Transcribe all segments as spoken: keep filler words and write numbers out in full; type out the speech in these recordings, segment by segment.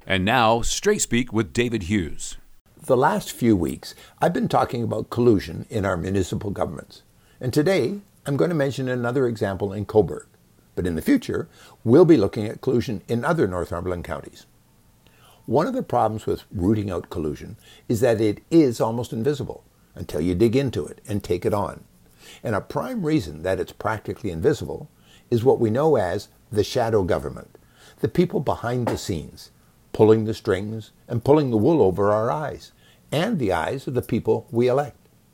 And now, Straight Speak with David Hughes. The last few weeks, I've been talking about collusion in our municipal governments. And today, I'm going to mention another example in Cobourg. But in the future, we'll be looking at collusion in other Northumberland counties. One of the problems with rooting out collusion is that it is almost invisible until you dig into it and take it on. And a prime reason that it's practically invisible is what we know as the shadow government, the people behind the scenes, pulling the strings and pulling the wool over our eyes, and the eyes of the people we elect.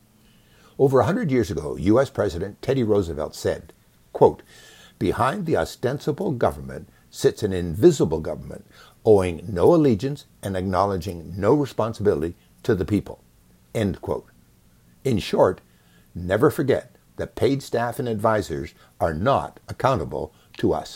Over a hundred years ago, U S President Teddy Roosevelt said, quote, "Behind the ostensible government sits an invisible government, owing no allegiance and acknowledging no responsibility to the people." End quote. In short, never forget that paid staff and advisors are not accountable to us.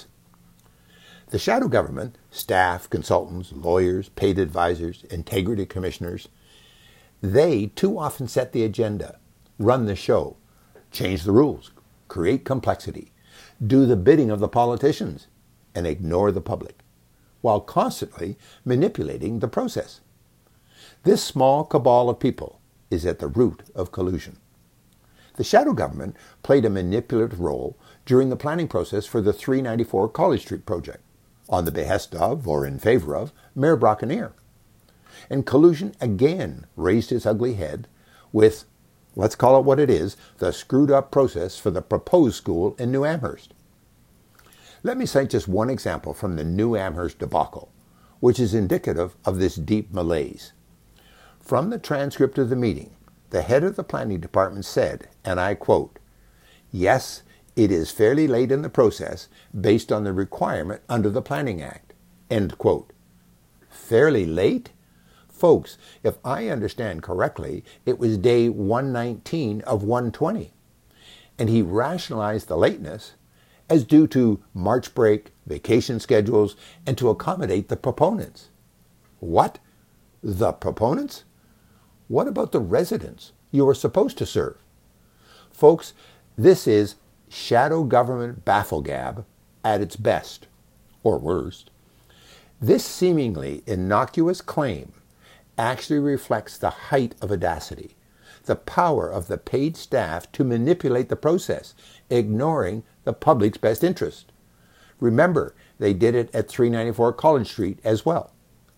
The shadow government, staff, consultants, lawyers, paid advisors, integrity commissioners, they too often set the agenda, run the show, change the rules, create complexity, do the bidding of the politicians, and ignore the public, while constantly manipulating the process. This small cabal of people is at the root of collusion. The shadow government played a manipulative role during the planning process for the three ninety-four College Street project, on the behest of, or in favor of, Mayor Braconier. And collusion again raised its ugly head with, let's call it what it is, the screwed-up process for the proposed school in New Amherst. Let me cite just one example from the New Amherst debacle, which is indicative of this deep malaise. From the transcript of the meeting, the head of the planning department said, and I quote, "Yes, it is fairly late in the process based on the requirement under the Planning Act." End quote. Fairly late? Folks, if I understand correctly, it was day one nineteen of one twenty. And he rationalized the lateness as due to March break, vacation schedules, and to accommodate the proponents. What? The proponents? What about the residents you were supposed to serve? Folks, this is shadow government bafflegab at its best, or worst. This seemingly innocuous claim actually reflects the height of audacity, the power of the paid staff to manipulate the process, ignoring the public's best interest. Remember, they did it at three ninety-four College Street as well.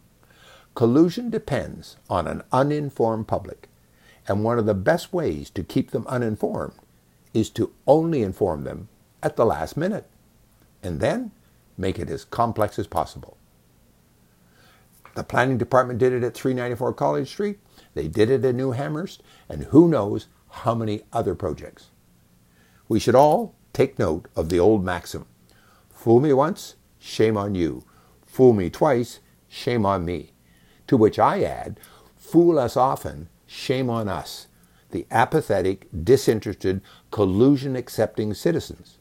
Collusion depends on an uninformed public, and one of the best ways to keep them uninformed is to only inform them at the last minute, and then make it as complex as possible. The planning department did it at three ninety-four College Street, they did it in New Amherst, and who knows how many other projects. We should all take note of the old maxim, fool me once, shame on you. Fool me twice, shame on me. To which I add, fool us often, shame on us, the apathetic, disinterested, collusion-accepting citizens.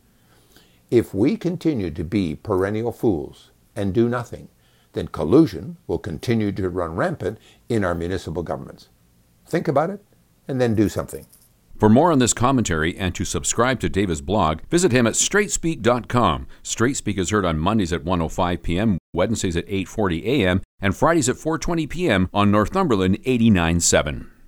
If we continue to be perennial fools and do nothing, then collusion will continue to run rampant in our municipal governments. Think about it, and then do something. For more on this commentary and to subscribe to David's blog, visit him at straight speak dot com. Straight Speak is heard on Mondays at one oh five p.m., Wednesdays at eight forty a.m., and Fridays at four twenty p.m. on Northumberland eighty-nine point seven.